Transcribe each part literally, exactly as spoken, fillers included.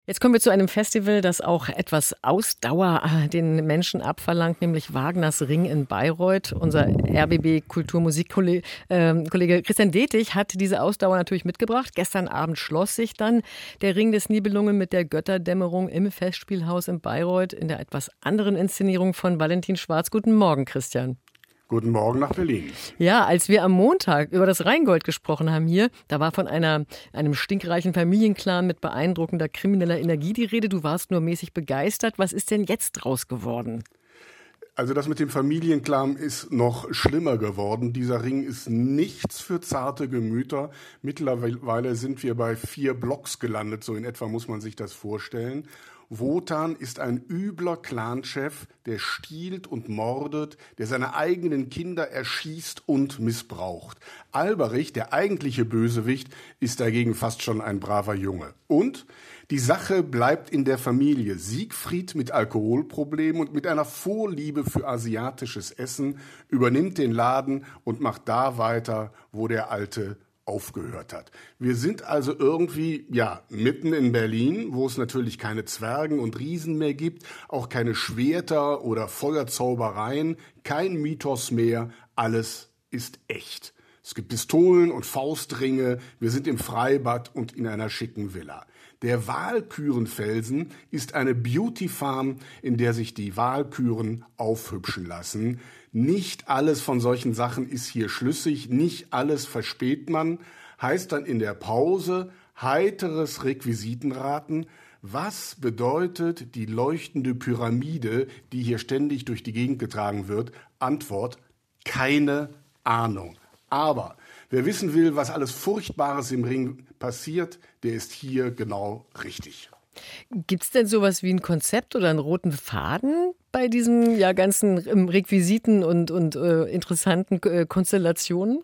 Jetzt kommen wir zu einem Festival, das auch etwas Ausdauer den Menschen abverlangt, nämlich Wagners Ring in Bayreuth. Unser R B B Kulturmusikkollege äh, Christian Detig hat diese Ausdauer natürlich mitgebracht. Gestern Abend schloss sich dann der Ring des Nibelungen mit der Götterdämmerung im Festspielhaus in Bayreuth in der etwas anderen Inszenierung von Valentin Schwarz. Guten Morgen, Christian. Guten Morgen nach Berlin. Ja, als wir am Montag über das Rheingold gesprochen haben hier, da war von einer, einem stinkreichen Familienclan mit beeindruckender krimineller Energie die Rede. Du warst nur mäßig begeistert. Was ist denn jetzt draus geworden? Also das mit dem Familienclan ist noch schlimmer geworden. Dieser Ring ist nichts für zarte Gemüter. Mittlerweile sind wir bei vier Blocks gelandet, so in etwa muss man sich das vorstellen. Wotan ist ein übler Clanchef, der stiehlt und mordet, der seine eigenen Kinder erschießt und missbraucht. Alberich, der eigentliche Bösewicht, ist dagegen fast schon ein braver Junge. Und die Sache bleibt in der Familie. Siegfried mit Alkoholproblemen und mit einer Vorliebe für asiatisches Essen übernimmt den Laden und macht da weiter, wo der Alte aufgehört hat. Wir sind also irgendwie, ja, mitten in Berlin, wo es natürlich keine Zwergen und Riesen mehr gibt, auch keine Schwerter oder Feuerzaubereien, kein Mythos mehr, alles ist echt. Es gibt Pistolen und Faustringe, wir sind im Freibad und in einer schicken Villa. Der Walkürenfelsen ist eine Beauty-Farm, in der sich die Walküren aufhübschen lassen. Nicht alles von solchen Sachen ist hier schlüssig, nicht alles versteht man. Heißt dann in der Pause heiteres Requisitenraten. Was bedeutet die leuchtende Pyramide, die hier ständig durch die Gegend getragen wird? Antwort: keine Ahnung. Aber wer wissen will, was alles Furchtbares im Ring passiert, der ist hier genau richtig. Gibt es denn sowas wie ein Konzept oder einen roten Faden bei diesen ja, ganzen Requisiten und, und äh, interessanten äh, Konstellationen?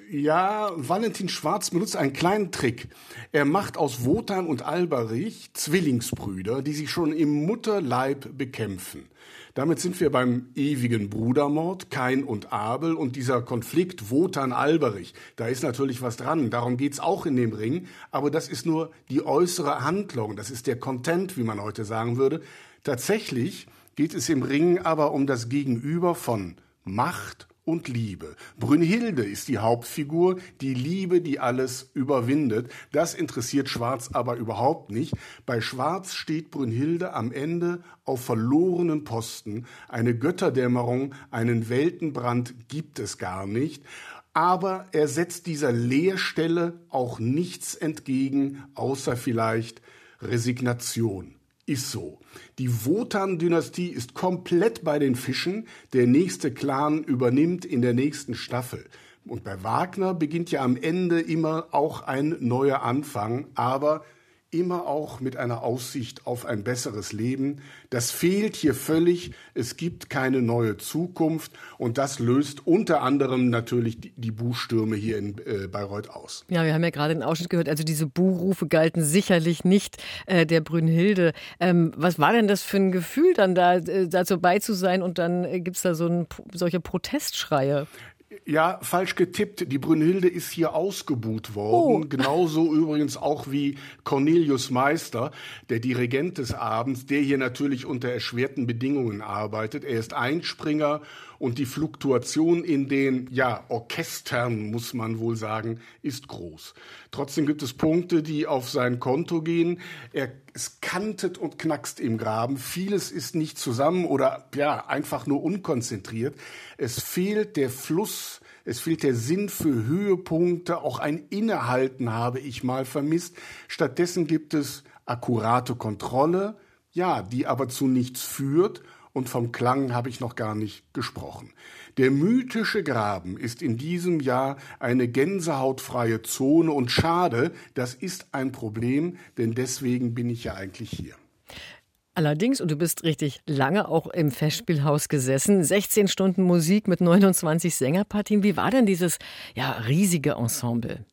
Ja, Valentin Schwarz benutzt einen kleinen Trick. Er macht aus Wotan und Alberich Zwillingsbrüder, die sich schon im Mutterleib bekämpfen. Damit sind wir beim ewigen Brudermord, Kain und Abel und dieser Konflikt Wotan-Alberich. Da ist natürlich was dran, darum geht's auch in dem Ring, aber das ist nur die äußere Handlung, das ist der Content, wie man heute sagen würde. Tatsächlich geht es im Ring aber um das Gegenüber von Macht und Liebe. Brünnhilde ist die Hauptfigur, die Liebe, die alles überwindet. Das interessiert Schwarz aber überhaupt nicht. Bei Schwarz steht Brünnhilde am Ende auf verlorenen Posten. Eine Götterdämmerung, einen Weltenbrand gibt es gar nicht. Aber er setzt dieser Leerstelle auch nichts entgegen, außer vielleicht Resignation. Ist so. Die Wotan-Dynastie ist komplett bei den Fischen. Der nächste Clan übernimmt in der nächsten Staffel. Und bei Wagner beginnt ja am Ende immer auch ein neuer Anfang, aber immer auch mit einer Aussicht auf ein besseres Leben. Das fehlt hier völlig. Es gibt keine neue Zukunft und das löst unter anderem natürlich die, die Buhstürme hier in äh, Bayreuth aus. Ja, wir haben ja gerade den Ausschnitt gehört. Also diese Buhrufe galten sicherlich nicht äh, der Brünnhilde. Ähm, was war denn das für ein Gefühl, dann da äh, dazu bei zu sein und dann äh, gibt es da so ein, solche Protestschreie? Ja, falsch getippt. Die Brünnhilde ist hier ausgebuht worden. Oh. Genauso übrigens auch wie Cornelius Meister, der Dirigent des Abends, der hier natürlich unter erschwerten Bedingungen arbeitet. Er ist Einspringer und die Fluktuation in den, ja, Orchestern, muss man wohl sagen, ist groß. Trotzdem gibt es Punkte, die auf sein Konto gehen. Er, es kantet und knackst im Graben. Vieles ist nicht zusammen oder, ja, einfach nur unkonzentriert. Es fehlt der Fluss, es fehlt der Sinn für Höhepunkte. Auch ein Innehalten habe ich mal vermisst. Stattdessen gibt es akkurate Kontrolle, ja, die aber zu nichts führt. Und vom Klang habe ich noch gar nicht gesprochen. Der mythische Graben ist in diesem Jahr eine gänsehautfreie Zone und schade, das ist ein Problem, denn deswegen bin ich ja eigentlich hier. Allerdings, und du bist richtig lange auch im Festspielhaus gesessen, sechzehn Stunden Musik mit neunundzwanzig Sängerpartien. Wie war denn dieses ja, riesige Ensemble?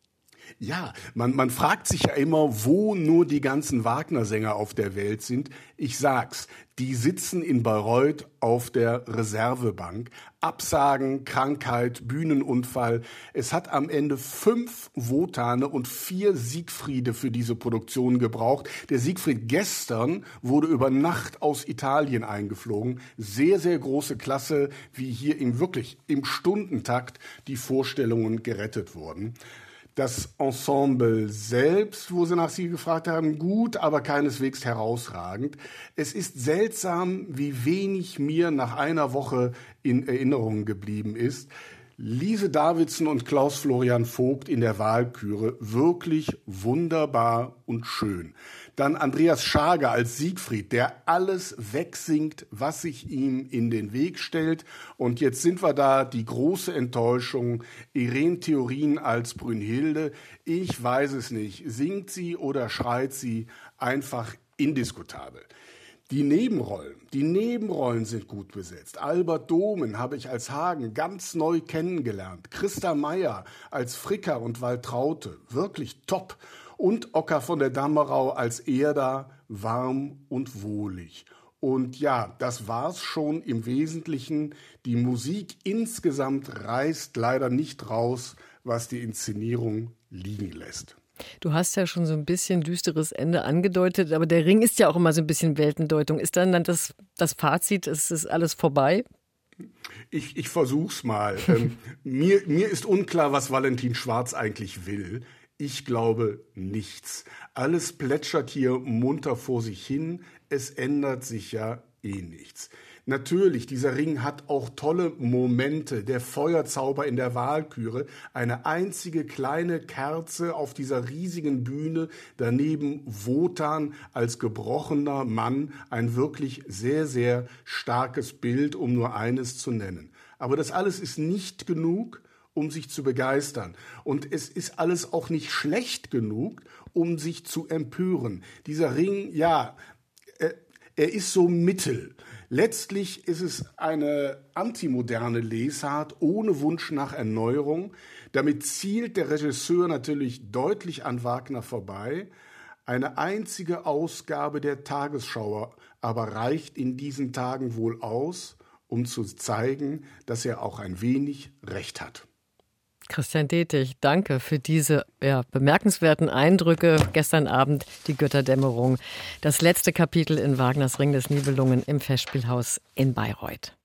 Ja, man, man fragt sich ja immer, wo nur die ganzen Wagner-Sänger auf der Welt sind. Ich sag's, die sitzen in Bayreuth auf der Reservebank. Absagen, Krankheit, Bühnenunfall. Es hat am Ende fünf Wotane und vier Siegfriede für diese Produktion gebraucht. Der Siegfried gestern wurde über Nacht aus Italien eingeflogen. Sehr, sehr große Klasse, wie hier im wirklich im Stundentakt die Vorstellungen gerettet wurden. Das Ensemble selbst, wo Sie nach Sie gefragt haben, gut, aber keineswegs herausragend. Es ist seltsam, wie wenig mir nach einer Woche in Erinnerung geblieben ist. Lise Davidsen und Klaus Florian Vogt in der Walküre, wirklich wunderbar und schön. Dann Andreas Schager als Siegfried, der alles wegsingt, was sich ihm in den Weg stellt. Und jetzt sind wir da, die große Enttäuschung, Irene Theorin als Brünnhilde. Ich weiß es nicht, singt sie oder schreit sie, einfach indiskutabel. Die Nebenrollen, die Nebenrollen sind gut besetzt. Albert Domen habe ich als Hagen ganz neu kennengelernt. Christa Meyer als Fricker und Waltraute, wirklich top. Und Ockar von der Dammerau als Erda, warm und wohlig. Und ja, das war's schon im Wesentlichen. Die Musik insgesamt reißt leider nicht raus, was die Inszenierung liegen lässt. Du hast ja schon so ein bisschen düsteres Ende angedeutet, aber der Ring ist ja auch immer so ein bisschen Weltendeutung. Ist dann, dann das, das Fazit, ist es alles vorbei? Ich, ich versuch's mal. ähm, mir, mir ist unklar, was Valentin Schwarz eigentlich will. Ich glaube nichts. Alles plätschert hier munter vor sich hin. Es ändert sich ja eh nichts. Natürlich, dieser Ring hat auch tolle Momente. Der Feuerzauber in der Walküre, eine einzige kleine Kerze auf dieser riesigen Bühne, daneben Wotan als gebrochener Mann, ein wirklich sehr, sehr starkes Bild, um nur eines zu nennen. Aber das alles ist nicht genug, um sich zu begeistern. Und es ist alles auch nicht schlecht genug, um sich zu empören. Dieser Ring, ja, er, er ist so mittel. Letztlich ist es eine antimoderne Lesart ohne Wunsch nach Erneuerung. Damit zielt der Regisseur natürlich deutlich an Wagner vorbei. Eine einzige Ausgabe der Tagesschau aber reicht in diesen Tagen wohl aus, um zu zeigen, dass er auch ein wenig Recht hat. Christian Detig, danke für diese ja, bemerkenswerten Eindrücke. Gestern Abend die Götterdämmerung. Das letzte Kapitel in Wagners Ring des Nibelungen im Festspielhaus in Bayreuth.